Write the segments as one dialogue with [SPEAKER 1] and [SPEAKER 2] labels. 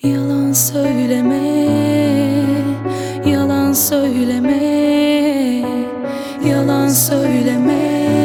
[SPEAKER 1] Yalan söyleme, yalan söyleme, yalan söyleme,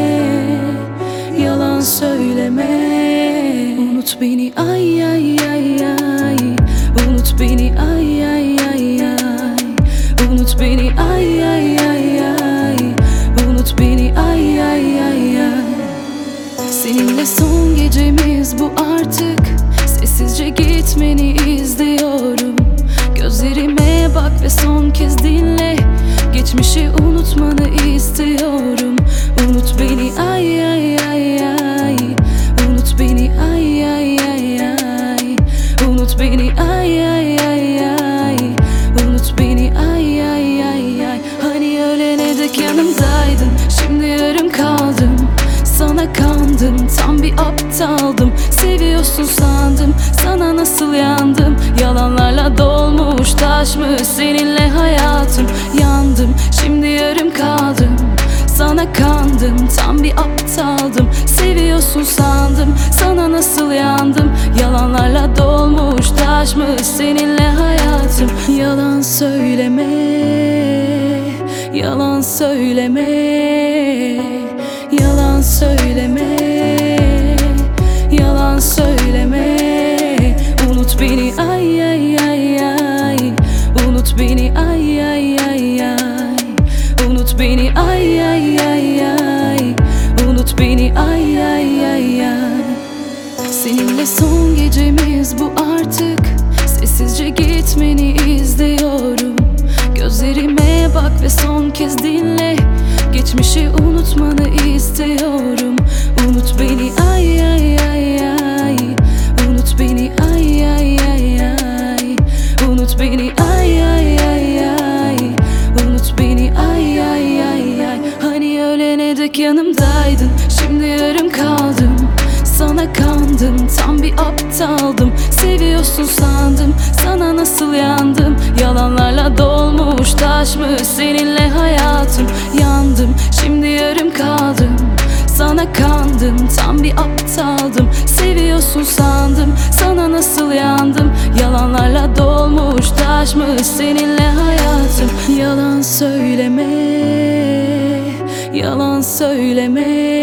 [SPEAKER 1] yalan söyleme. Unut beni ay ay ay ay, unut beni ay ay ay ay, unut beni ay ay ay ay, unut beni ay ay ay ay. Seninle son gecemiz bu artık. Sessizce gitmeni izliyorum. Gözlerime bak ve son kez dinle. Geçmişi unutmanı istiyorum. Unut beni ay ay ay ay, unut beni ay ay ay ay, unut beni ay ay ay ay, unut beni ay ay ay ay. Hani ölene dek yanımdaydın, şimdi yarım kaldım. Sana kandım, tam bir aptaldım. Seviyorsun sandım, sana nasıl yandım. Yalanlarla dolmuş taşmış seninle hayatım. Yandım, şimdi yarım kaldım. Sana kandım, tam bir aptaldım. Seviyorsun sandım, sana nasıl yandım. Yalanlarla dolmuş taşmış seninle hayatım. Yalan söyleme, yalan söyleme, yalan söyleme, yalan söyleme. Unut beni ay ay ay ay, unut beni ay ay ay ay, unut beni ay ay ay ay, unut beni ay ay ay ay. Seninle son gecemiz bu artık. Sessizce gitmeni izliyorum. Gözlerime bak ve son kez dinle. Geçmişi unutmanı istiyorum. Unut beni ay ay ay ay, unut beni ay ay ay ay, unut beni ay ay ay ay, unut beni ay ay ay ay. Hani ölene dek yanımdaydın, şimdi yarım kaldım. Sana kandım, tam bir aptaldım. Seviyorsun sandım, sana nasıl yandım. Yalanlarla dolmuş taşmış seninle hayatım. Yandım, şimdi yarım kaldım. Sana kandım, tam bir aptaldım. Seviyorsun sandım, sana nasıl yandım. Yalanlarla dolmuş taşmış seninle hayatım. Yalan söyleme, yalan söyleme,